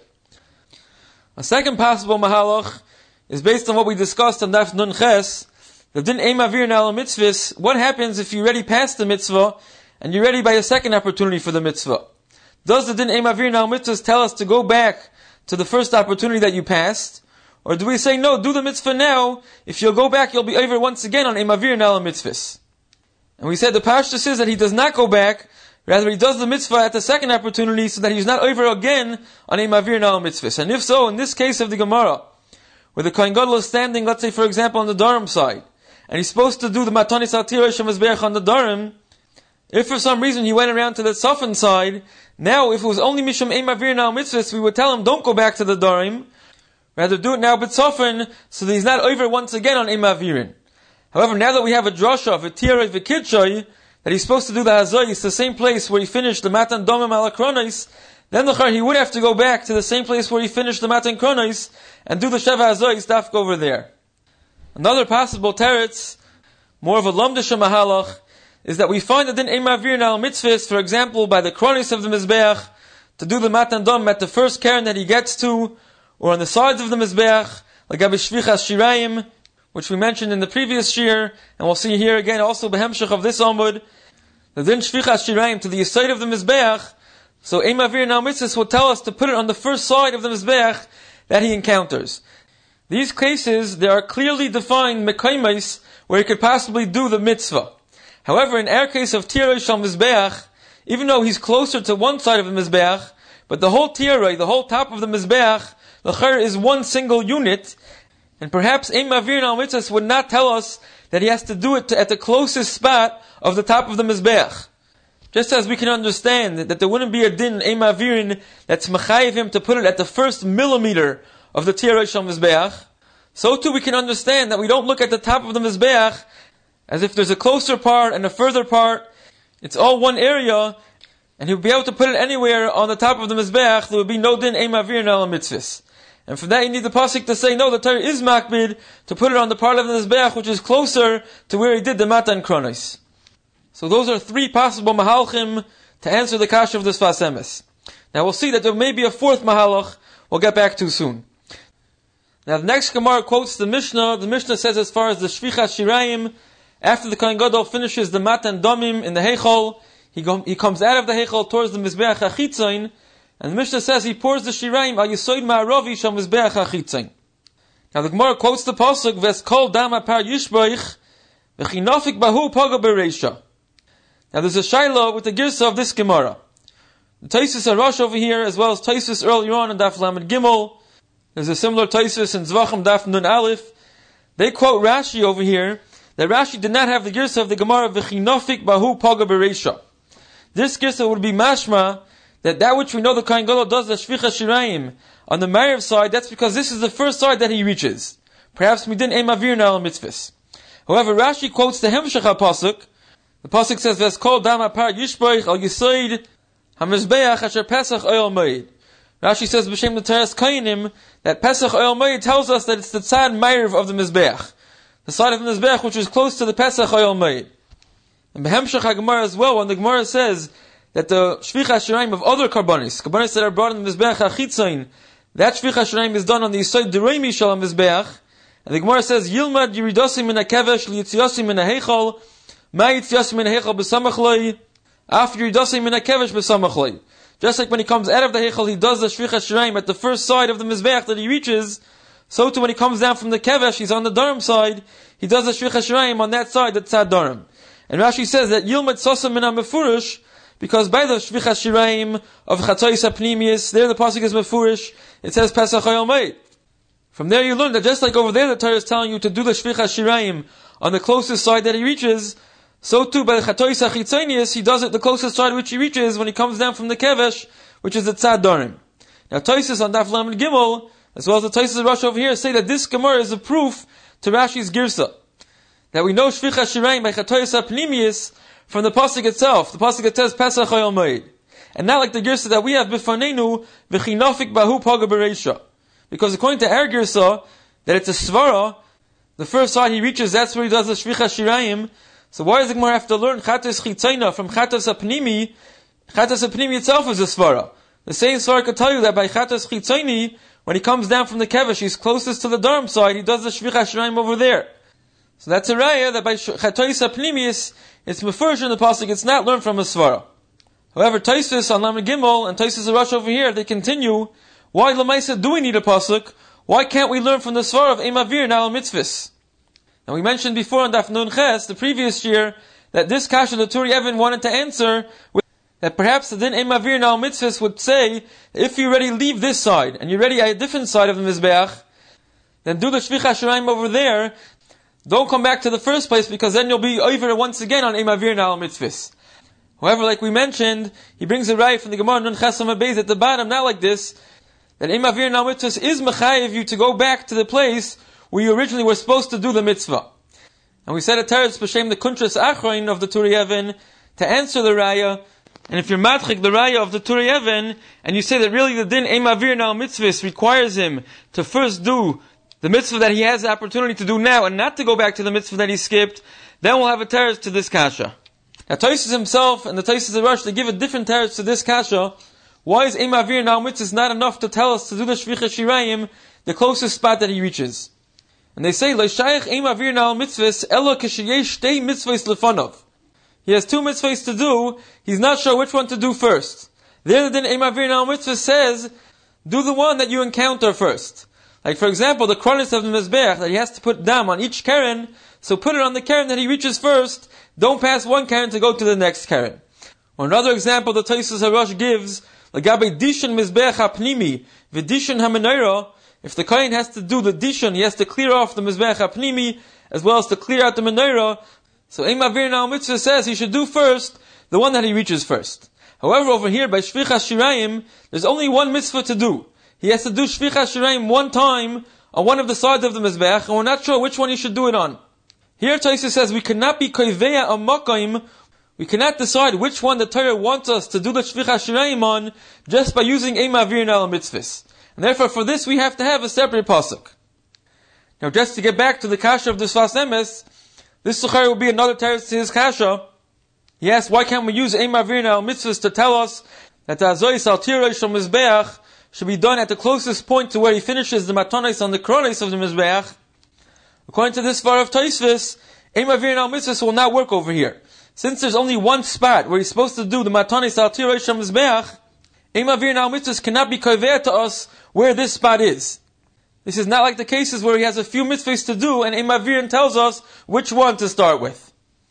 A second possible mahalach is based on what we discussed on Daf Nun Ches, the din Ein Mavir Nal Mitzvahs. What happens if you already passed the mitzvah and you're ready by a second opportunity for the mitzvah? Does the din Ein Mavir Nal Mitzvahs tell us to go back to the first opportunity that you passed? Or do we say, no, do the mitzvah now, if you'll go back, you'll be over once again on Ein Mavir Nal Mitzvahs? And we said the Pashtus is that he does not go back, rather he does the mitzvah at the second opportunity so that he's not over again on Ein Mavir Nal Mitzvahs. And if so, in this case of the Gemara, where the Kohen Gadol is standing, let's say for example on the Dorim side, and he's supposed to do the Matanis al Tiroi Sham Mizbeach on the Dorim, if for some reason he went around to the Tzofin side, now if it was only Mishum Ein Mavir Nal Mitzvahs, we would tell him don't go back to the Dorim, rather do it now b'Tzofin, so that he's not over once again on Ein Mavirin. However, now that we have a drasha of a Tiroi V'Kidshoi, that he's supposed to do the Hazois, the same place where he finished the Matan Domim al Kronos, then he would have to go back to the same place where he finished the Matan Kronos, and do the Sheva Hazois dafka over there. Another possible teretz, more of a Lamdisha Mahalach, is that we find that in Ein Mavir Nal Mitzvahs, for example, by the Kronos of the Mizbeach, to do the Matan Dom at the first Karen that he gets to, or on the sides of the Mizbeach, like Abishvichas Shirayim, which we mentioned in the previous year, and we'll see here again also behemshech of this Amud, the din shvichas shirayim to the side of the Mizbeach. So Ein Mavir Nal Mitzvahs will tell us to put it on the first side of the Mizbeach that he encounters. These cases, there are clearly defined mekaymes where he could possibly do the mitzvah. However, in our case of Tirei Shal Mizbeach, even though he's closer to one side of the Mizbeach, but the whole Tirei, the whole top of the Mizbeach, the L'chayr is one single unit, and perhaps Ein Mavir Nal Mitzvahs would not tell us that he has to do it at the closest spot of the top of the Mizbeach. Just as we can understand that there wouldn't be a din Ein Mavirin that's mechayiv him to put it at the first millimeter of the Tirei Shal Mizbeach, so too we can understand that we don't look at the top of the Mizbeach as if there's a closer part and a further part. It's all one area, and he would be able to put it anywhere on the top of the Mizbeach. There would be no din Ein Mavir Nal Mitzvahs. And for that you need the pasuk to say, no, the Torah is makbid to put it on the part of the Mizbeach which is closer to where he did the Matan Kronos. So those are three possible mahalchim to answer the kasha of the Sfas Emes. Now we'll see that there may be a fourth mahalach we'll get back to soon. Now the next Gemara quotes the Mishnah. The Mishnah says as far as the Shvichas Shirayim, after the Kohen Gadol finishes the Matan Domim in the Heichal, he comes out of the Heichal towards the Mizbeach HaChitzain, and the Mishnah says he pours the Shirayim al Yisoid Ma'aravi shal Mizbeach HaChitzain. Now the Gemara quotes the pasuk, Ves kol dam apar yishboich v'chinofik bahu paga bereisha. Now there's a shayla with the girsa of this Gemara. The Taisus Arash over here, as well as Taisus earlier on in Daf Lamed Gimel. There's a similar Taisus in Zvachim Daf Nun Aleph. They quote Rashi over here, that Rashi did not have the girsa of the Gemara v'chinofik bahu paga bereisha. This girsa would be mashma, that which we know the Kohen Gadol does, the Shvichas Shirayim, on the Ma'ariv side, that's because this is the first side that he reaches. Perhaps midin Ein Mavir Nal Mitzvahs. However, Rashi quotes the Hemshech HaPasuk. The Pasuk says, Ves kol dam apar yishboich al yisoid ha-mizbeach asher Pesach Oyel Moed. Rashi says, B'Shem L'Teres Kainim, that Pesach Oyel Moed tells us that it's the tzad Ma'ariv of the Mizbeach. The side of the Mizbeach which is close to the Pesach Oyel Moed. And Behemshech HaGemara as well, when the Gemara says that the Shvichas Shirayim of other karbonis that are brought in the Mizbeach HaChitzain, that Shvichas Shirayim is done on the Yisoid Dereimi Shal HaMizbeach. And the Gemara says, Yilmad Yiridosim Min HaKevesh Liyitziosim Min HaHeichal Ma Yitziosim Min HaHeichal B'Samach Loi After Yiridosim Min HaKevesh B'Samach Loi. Just like when he comes out of the Heichal, he does the Shvichas Shirayim at the first side of the Mizbeach that he reaches, so too when he comes down from the Kevesh, he's on the Darim side, he does the Shvichas Shirayim on that side, that's Tzad Darim. And Rashi says that Yilmad Sosam Min HaMefurush, because by the Shvichas Shirayim of Chatois HaPnimius, there the pasuk is mefurish, it says Pesach Oyel Moed. From there you learn that just like over there the Torah is telling you to do the Shvichas Shirayim on the closest side that he reaches, so too by the Chatois HaChitzonius, he does it the closest side which he reaches when he comes down from the Kevesh, which is the Tzad Darim. Now Taisus on Daf Lamed Gimel, as well as the Taisus Rashi over here, say that this Gemara is a proof to Rashi's Girsa. That we know Shvichas Shirayim by Chatois HaPnimius from the pasuk itself. The pasuk it says Pesach Oyel Moed, and not like the girsa that we have Bifanenu v'chinofik bahu paga bereisha. Because according to our girsa, that it's a svara, the first side he reaches, that's where he does the Shvichas Shirayim. So why does the Gemara have to learn Chatos Chitzayna from Chatos HaPnimi? Chatos HaPnimi itself is a svara. The same svara could tell you that by Chatos Chitzayni, when he comes down from the Kevesh, he's closest to the Darim side, he does the Shvichas Shirayim over there. So that's a raya that by Chatois HaPnimius, it's mefurish in the pasuk, it's not learned from a svara. However, Taisus on Lamed Gimel and Taisus Arash over here, they continue, why Lamaisa do we need a pasuk? Why can't we learn from the svara of Ein Mavir Nal Mitzvahs? And we mentioned before on Daf Nun Ches, the previous year, that this kasha the Turi Even wanted to answer, that perhaps the din Ein Mavir Nal Mitzvahs would say, if you already leave this side, and you're already at a different side of the Mizbeach, then do the Shvichas Shirayim over there. Don't come back to the first place, because then you'll be over once again on Ein Mavir Nal Mitzvahs. However, like we mentioned, he brings a raya from the Gemara Nun Chesam Abayz at the bottom, not like this, that Ein Mavir Nal Mitzvahs is mechayev you to go back to the place where you originally were supposed to do the mitzvah. And we said at Teretz B'Shem the Kuntras Achroin of the Turi Even to answer the raya. And if you're matchik the raya of the Turi Even, and you say that really the din Ein Mavir Nal Mitzvahs requires him to first do the mitzvah that he has the opportunity to do now, and not to go back to the mitzvah that he skipped, then we'll have a teretz to this kasha. Now Taisus himself and the Taisus Arash, they give a different teretz to this kasha. Why is Ein Mavir Nal Mitzvahs not enough to tell us to do the Shvichas Shirayim, the closest spot that he reaches? And they say, L'shayach ein ma'avir al mitzvahs, elo k'sheyesh shtei mitzvahs lefanov. He has two mitzvahs to do, he's not sure which one to do first. There the din ein ma'avir al mitzvahs says, do the one that you encounter first. Like for example, the kronis of the Mizbeach, that he has to put dam on each keren, so put it on the keren that he reaches first, don't pass one keren to go to the next keren. Or another example the Tosfos HaRosh gives, L'gabe dishon Mizbeach ha'pnimi, v'dishon ha'menorah, if the kohen has to do the dishon, he has to clear off the Mizbeach ha'pnimi, as well as to clear out the menorah. So ein ma'avir al mitzvah says he should do first the one that he reaches first. However, over here by Shvichas Shirayim, there's only one mitzvah to do. He has to do Shvichas Shirayim one time on one of the sides of the Mizbeach, and we're not sure which one he should do it on. Here Tosfos says we cannot be koiveya amakim, we cannot decide which one the Torah wants us to do the Shvichas Shirayim on just by using ein ma'avir al mitzvahs. And therefore for this we have to have a separate pasuk. Now just to get back to the kasha of the Sfas Emes, this Suchari will be another teretz to his kasha. He asked, why can't we use ein ma'avir al mitzvahs to tell us that the azois al tirei shel Mizbeach should be done at the closest point to where he finishes the matanos on the kronos of the Mizbeach? According to this var of Tosfos, ein ma'avir al mitzvahs will not work over here. Since there's only one spot where he's supposed to do the matanos al tirei shel Mizbeach, ein ma'avir al mitzvahs cannot be kover to us where this spot is. This is not like the cases where he has a few mitzvahs to do and ein ma'avir tells us which one to start with.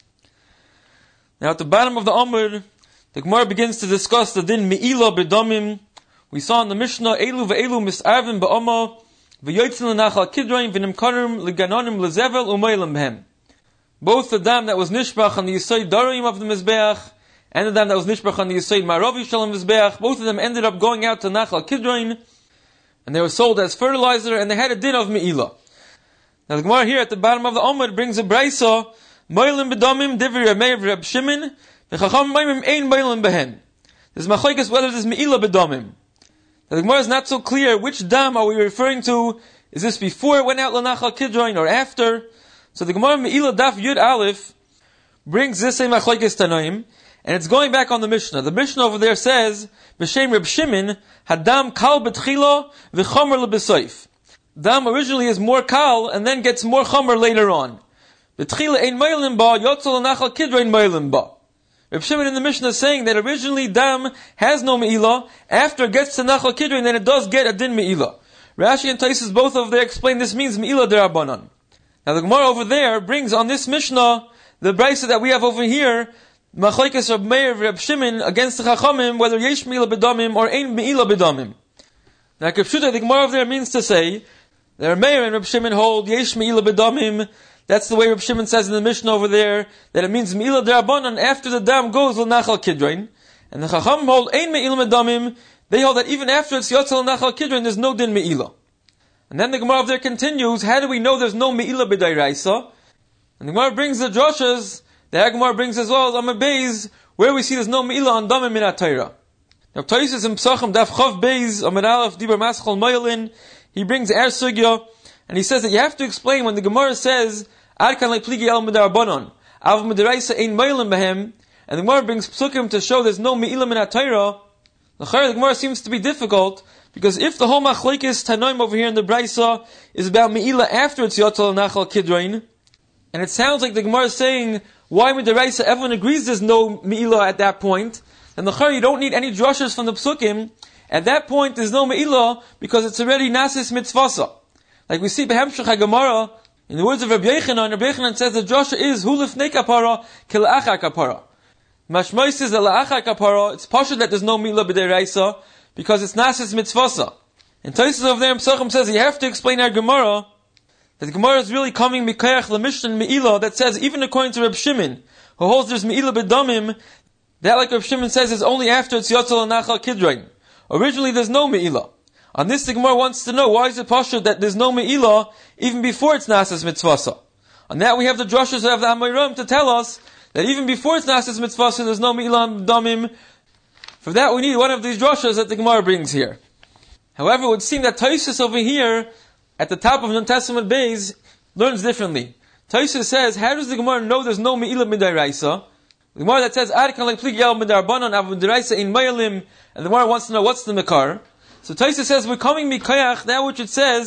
Now at the bottom of the Amud, the Gemara begins to discuss the din me'ila b'damim. We saw in the Mishnah, Elu ve'elu mis'arvim ba'oma, v'yotzin l'nachal kidroin v'nimkarim l'ganonim l'zevel u'maylam b'hem. Both the dam that was nishbach on the Yisod Darim of the Mizbeach, and the dam that was nishbach on the Yisod Maravi Shalom Mizbeach, both of them ended up going out to Nachal Kidroin, and they were sold as fertilizer, and they had a din of me'ila. Now the Gemara here at the bottom of the Amud brings a brayso, Moilim b'damim divri Ramei of Reb Shimon, v'chacham maimim ein moilim b'hen. There's machlokes whether there's me'ila b'damim. Now the Gemara is not so clear which dam are we referring to. Is this before it went out l'nachal kidroin or after? So the Gemara me'ila daf yud aleph brings this same machlokes tanoim, and it's going back on the Mishnah. The Mishnah over there says, b'shem Reb Shimon, hadam kal b'tchila v'chomer l'b'soif. Dam originally is more kal and then gets more chomer later on. B'tchila ein moilim ba, yotzol l'nachal kidroin moilim ba. Reb Shimon in the Mishnah is saying that originally dam has no me'ila, after it gets to Nachal Kidroin, then it does get a din me'ila. Rashi and Tosfos both over there explain this means me'ila derabanan. Now the Gemara over there brings on this Mishnah the brayso that we have over here, machlokes Reb Meir Reb Shimon against the Chachamim, whether yesh me'ila b'damim or ein me'ila b'damim. Now Kipshuta, the Gemara over there means to say that Reb Meir and Reb Shimon hold yesh me'ila b'damim. That's the way Reb Shimon says in the Mishnah over there, that it means me'ila derabanan after the dam goes l'nachal kidroin. And the Chacham hold ein me'ila b'damim. They hold that even after it's yotzal l'nachal kidroin, there's no din me'ila. And then the Gemara over there continues, how do we know there's no me'ila b'dairaisa? And the Gemara brings the drashas, the Gemara brings as well as Amar Beis, where we see there's no me'ila on damim min ha-Torah. Now Tosfos in Pesachim daf chav Beis, Amar Aleph dibar maschal moilin, he brings Er Sugya, and he says that you have to explain when the Gemara says, Ad kan le'pligi el midarabanon, av midaraisa ein moilim behem, and the Gemara brings psukim to show there's no me'ila min ha-Torah. The Gemara seems to be difficult, because if the whole machlokes tanoim over here in the Braysa is about me'ila after it's yotzal nachal kidroin, and it sounds like the Gemara is saying, why midaraisa everyone agrees there's no me'ila at that point, then the you don't need any drushes from the psukim. At that point there's no me'ila, because it's already nasis mitzvasa. Like we see Behemshach HaGemara, in the words of Rabbi Yechanan says the drasha is hu lifnei kapara kil achar kapara. Mashmai says that la'achar kapara, it's pashut that there's no me'ila b'deiraisa because it's nasis mitzvasa. And Tosfos over there in Pesachim says you have to explain our Gemara that the Gemara is really coming mikayach l'mishnah me'ila that says even according to Reb Shimon who holds there's me'ila b'damim, that like Reb Shimon says is only after it's yotzal nachal kidroin. Originally there's no me'ila. On this, the Gemara wants to know why is it pashut that there's no me'ila even before it's nasas mitzvasa. On that, we have the drashas of the Amorim to tell us that even before it's nasas mitzvasa, there's no me'ila on damim. For that, we need one of these drashas that the Gemara brings here. However, it would seem that Tosfos over here, at the top of Nun Testament Beis, learns differently. Tosfos says, how does the Gemara know there's no me'ila midaraisa? The Gemara that says, Ad kan le'plig yel midarbanon av midaraisa in mayalim, and the Gemara wants to know what's the mekar. So Tosfos says we're coming mikayach that which it says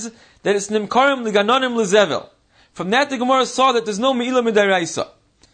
that it's nimkarim liganonim lezevel. From that the Gemara saw that there's no me'ilah midaraisa.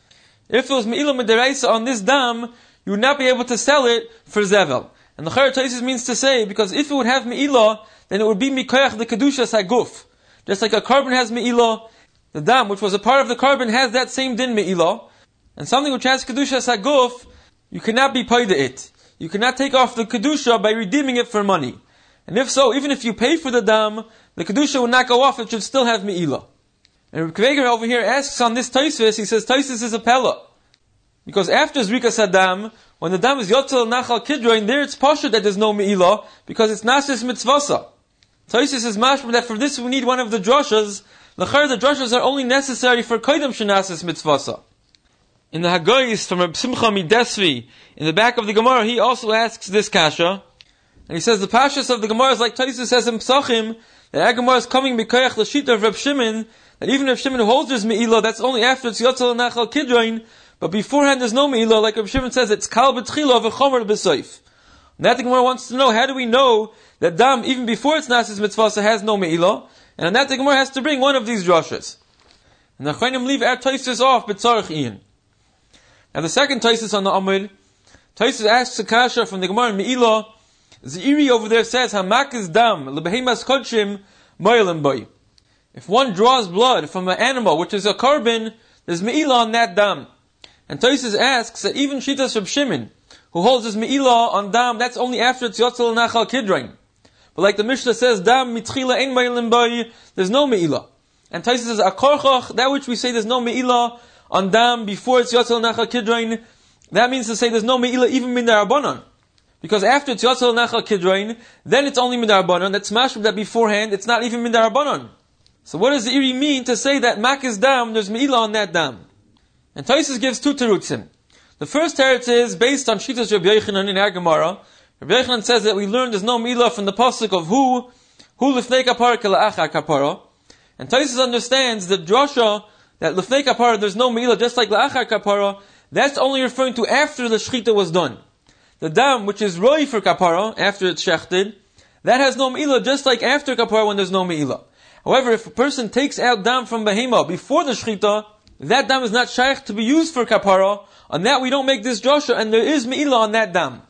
If it was me'ilah midaraisa on this dam, you would not be able to sell it for zevel. And the Chayr Taisis means to say, because if it would have me'ilah, then it would be mikoyach the kedushas haguf. Just like a carbon has me'ilah, the dam, which was a part of the carbon, has that same din me'ilah. And something which has kedushas haguf, you cannot be paid it. You cannot take off the kedusha by redeeming it for money. And if so, even if you pay for the dam, the kedusha would not go off, it should still have me'ilah. And Reb Kveger over here asks on this Taisvis, he says Taisvis is a pella. Because after Zrikas Hadam, when the dam is Yotzal Nachal Kidroin, there it's Pasha that there's no me'ilah, because it's Nasis Mitzvasa. Taisvis is mashma that for this we need one of the droshas. The droshas are only necessary for Koidem Shenasis Mitzvasa. In the Hagoyis from Reb Simcha Midesvi, in the back of the Gemara, he also asks this kasha. And he says the pashas of the Gemara is like Taisvis says in Psachim, that Gemara is coming Mikoyach L'shita of Reb Shimon, that even if Shimon holds his me'ilah, that's only after it's Yotzal Nachal Kidroin, but beforehand there's no me'ilah, like Reb Shimon says, it's Kal B'tchila v'chomer b'soif. And that the Gemara wants to know, how do we know that dam, even before it's Nasis Mitzvasa, has no me'ilah? And on that the Gemara has to bring one of these drashas. And the Chaynim leave our Taisus off, B'tzarech Ian. Now the second Taisus on the Amud, Taisus asks a kasha from the Gemara in Me'ilah. Z'iri over there says, Hamak is dam, lebehemas kodshim, moyelim boy. If one draws blood from an animal, which is a carbon, there's me'ilah on that dam. And Taisus asks that even Shitas Reb Shimon, who holds his me'ilah on dam, that's only after it's Yotzal Nachal Kidroin. But like the Mishnah says, dam mitchila ein moyelim boy, there's no me'ilah. And Taisus says, akorchach, that which we say there's no me'ilah on dam before it's Yotzal Nachal Kidroin, that means to say there's no me'ilah even min darabanan. Because after it's Yotzal Nachal Kidroin, then it's only min darabanan. That's mashma that beforehand it's not even min darabanan. So what does the Iri mean to say that mak is dam, there's me'ilah on that dam? And Taisus gives two terutzim. The first teretz is based on Shitas Rabbi Yochanan in our Gemara. Rabbi Yochanan says that we learned there's no me'ilah from the pasuk of who lifnei kapara kela'achar kapara. And Taisus understands the drasha that lifnei kapara there's no me'ilah just like la'achar kapara. That's only referring to after the shechita was done. The dam, which is roi for kapara, after it's shechted, that has no me'ilah just like after kapara when there's no me'ilah. However, if a person takes out dam from behema before the shechita, that dam is not shaykh to be used for kapara. On that we don't make this drasha, and there is me'ilah on that dam.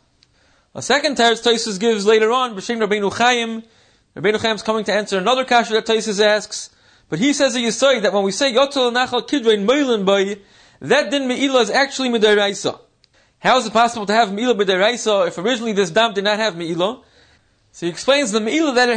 A second teretz Taisus gives later on, b'shem Rabbeinu Chaim. Rabbeinu Chaim is coming to answer another kasha that Taisus asks, but he says a yisai that when we say Yotzal Nachal Kidroin moilin boy, that din me'ilah is actually midaraisa. How is it possible to have me'ilah midaraisa if originally this dam did not have me'ilah? So he explains the me'ilah that it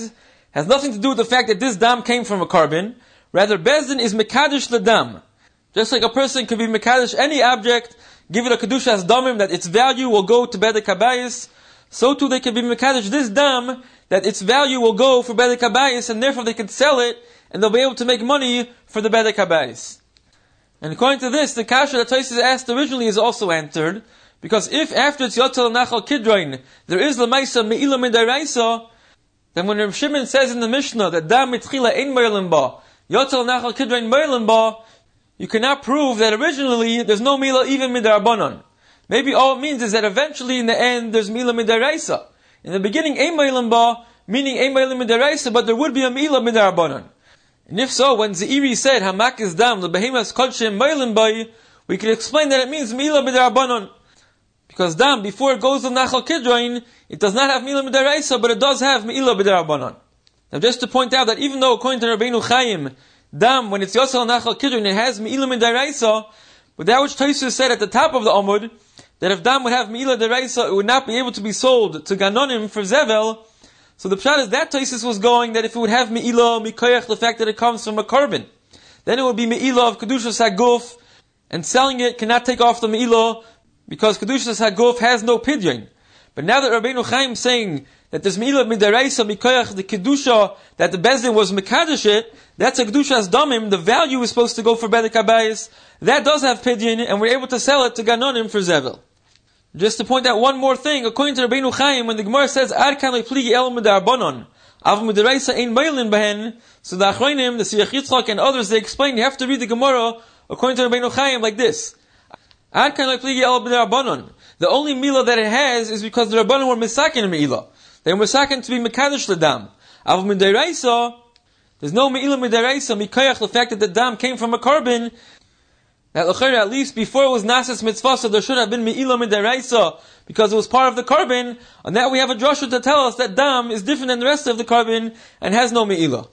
has nothing to do with the fact that this dam came from a carbon. Rather, Bezdin is mekadosh the dam. Just like a person could be mekadosh any object, give it a kedushas damim, that its value will go to bedek habayis, so too they can be mekadosh this dam, that its value will go for bedek habayis, and therefore they can sell it, and they'll be able to make money for the bedek habayis. And according to this, the kasha that Taisus asked originally is also answered, because if after it's Yotzal Nachal Kidroin, there is lemaisa me'ilah midaraisa, then when Reb Shimon says in the Mishnah that dam mitchila ein moyelim ba, Yotzal Nachal Kidroin moyelim ba, you cannot prove that originally there's no me'ilah even midarabanan. Maybe all it means is that eventually in the end there's me'ilah midaraisa. In the beginning ein moyelim ba, meaning ein moyelim midaraisa, but there would be a me'ilah midarabanan. And if so, when Zeiri said Hamak is dam lebehemas kodshim moyelim ba, we can explain that it means me'ilah midarabanan. Because dam, before it goes to Nachal Kidroin, it does not have me'ilah midaraisa, but it does have me'ilah midarabanan. Now just to point out that even though according to Rabbeinu Chaim, dam, when it's Yotzal Nachal Kidroin, it has me'ilah midaraisa, but that which Taisus said at the top of the Amud, that if dam would have me'ilah midaraisa, it would not be able to be sold to Ganonim for Zevel. So the pshat is that Taisus was going that if it would have me'ilah mikoyach, the fact that it comes from a carbon, then it would be me'ilah of Kedushas HaGuf, and selling it cannot take off the me'ilah, because Kedushas HaGuf has no pidyon. But now that Rabbeinu Chaim is saying that there's me'ilah midaraisa mikoyach, the kedusha that the bezdin was mekadosh it, that's a kedushas damim. The value is supposed to go for bedek habayis. That does have pidyon, and we're able to sell it to ganonim for zevel. Just to point out one more thing, according to Rabbeinu Chaim, when the Gemara says ad kan lepligi el midarbanon, av midaraisa ein moilin behen, so the achronim, the Sirach Yitzchak and others, they explain you have to read the Gemara according to Rabbeinu Chaim like this. Ad kan lepligi el midarbanon. The only milah that it has is because the Rabbanon were misakin milah. They were misakin to be mekadosh ledam. Av midaraisa, there's no me'ilah midaraisa mikayach the fact that the dam came from a carbon. That at least before it was nasis mitzvah, so there should have been me'ilah midaraisa because it was part of the carbon. And now we have a drasha to tell us that dam is different than the rest of the carbon and has no me'ilah.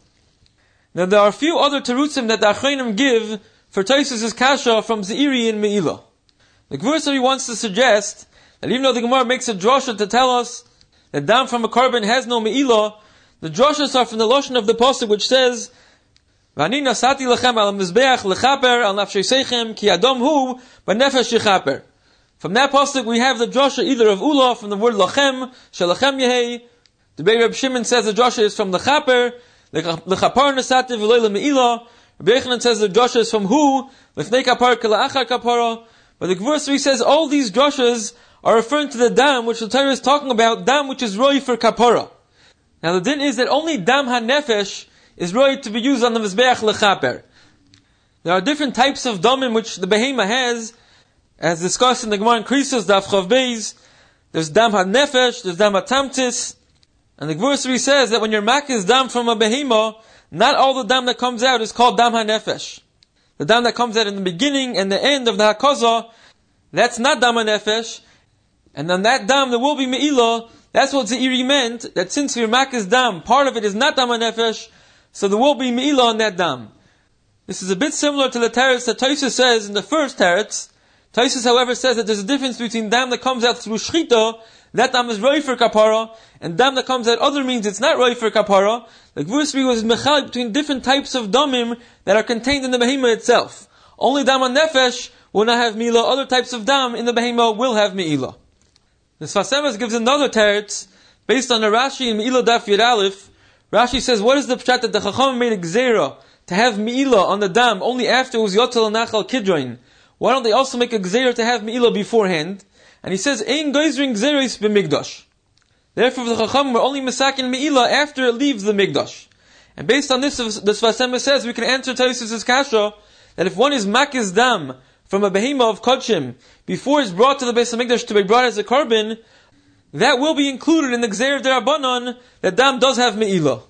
Now there are a few other terutzim that the achronim give for Tosfos' kasha from Zeiri and me'ilah. The Gvursari wants to suggest that even though the Gemara makes a drasha to tell us that dam from a carbon has no me'ilah, the drashas are from the lashon of the pasuk which says, "V'ani nasati lechem al mizbeach lechaper al nafshei seichem ki adam hu b'nefesh yechaper." From that pasuk we have the drasha either of Ula from the word lachem shelachem yehei. The Rebbe Reb Shimon says the drasha is from lechaper lechapar nasati v'loy leme'ilah. Rebbe Yochanan says the drasha is from hu lefnei kapar kela'achar kapara. But the Gvursari says all these drashas are referring to the dam which the Torah is talking about, dam which is roi for kapara. Now the din is that only dam ha-nefesh is right to be used on the mizbeach lechaper. There are different types of damim which the behema has, as discussed in the Gemara in Krisos Daf Chav Beis. There's dam ha-nefesh, there's dam ha-tamtis, and the Gvursari says that when your mak is dam from a behema, not all the dam that comes out is called dam ha-nefesh. The dam that comes out in the beginning and the end of the hakaza, that's not dam ha-nefesh, and on that dam there will be me'ilah. That's what Zeiri meant, that since your mak is dam, part of it is not dam ha-nefesh, so there will be me'ilah on that dam. This is a bit similar to the teretz that Tosfos says in the first teretz. Tosfos, however, says that there's a difference between dam that comes out through shchita, that dam is roi for kapara, and dam that comes out other means it's not roi for kapara. The Gvursari was mechalik between different types of damim that are contained in the behema itself. Only dam ha-nefesh will not have me'ilah, other types of dam in the behema will have me'ilah. The Sfas Emes gives another teretz based on the Rashi in Me'ilah Daf Yud Aleph. Rashi says, what is the pshat that the Chacham made a gzeira to have me'ilah on the dam only after it was yotel and nachal kidron? Why don't they also make a gzeira to have me'ilah beforehand? And he says, ein geizring gzeiros b'migdash. Therefore, the Chacham were only mesakin me'ilah after it leaves the migdash. And based on this, the Sfas Emes says we can answer Tosfos' kasha that if one is makis dam from a behema of kodshim before it's brought to the Beis HaMikdash to be brought as a carbon, that will be included in the Gzeir of Derabanan that dam does have me'ilah.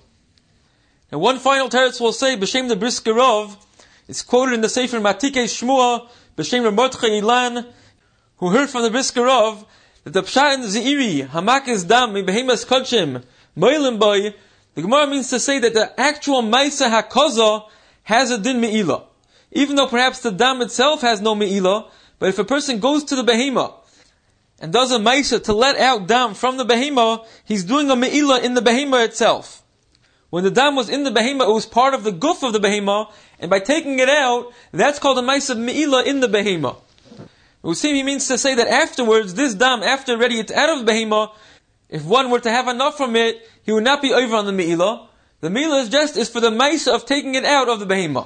And one final teretz will say, B'Shem the Brisker Rav, it's quoted in the Sefer Matikei Shmua, B'Shem Reb Mordechai Ilan, who heard from the Brisker Rav, that the Pshat in Zeiri, Hamak is dam, mi behemas kodshim, mo'ilim boy, the Gemara means to say that the actual Maisa HaKoza has a din me'ilah. Even though perhaps the dam itself has no me'ilah, but if a person goes to the behema and does a maisa to let out dam from the behema, he's doing a me'ilah in the behema itself. When the dam was in the behema, it was part of the guf of the behema, and by taking it out, that's called a maisa me'ilah in the behema. It would seem he means to say that afterwards, this dam, after already it's out of the behema, if one were to have enough from it, he would not be over on the me'ilah. The me'ilah is for the maisa of taking it out of the behema.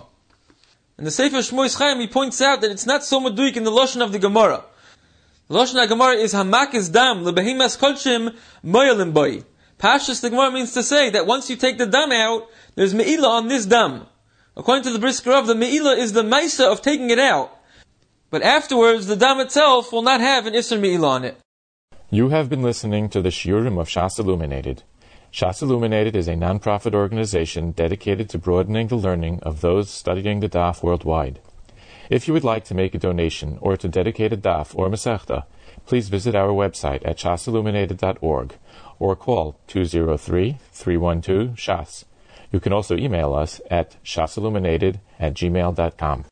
In the Sefer Shmois Chaim, he points out that it's not so meduik in the lashon of the Gemara. The lashon of the Gemara is hamak is dam lebehemas kodshim moyalim boy. Pashas, the Gemara means to say that once you take the dam out, there's me'ilah on this dam. According to the Brisker Rav, the me'ilah is the maisa of taking it out, but afterwards the dam itself will not have an isser me'ilah on it. You have been listening to the Shiurim of Shas Illuminated. Shas Illuminated is a non-profit organization dedicated to broadening the learning of those studying the daf worldwide. If you would like to make a donation or to dedicate a daf or masechta, please visit our website at shasilluminated.org or call 203-312-SHAS. You can also email us at shasilluminated@gmail.com.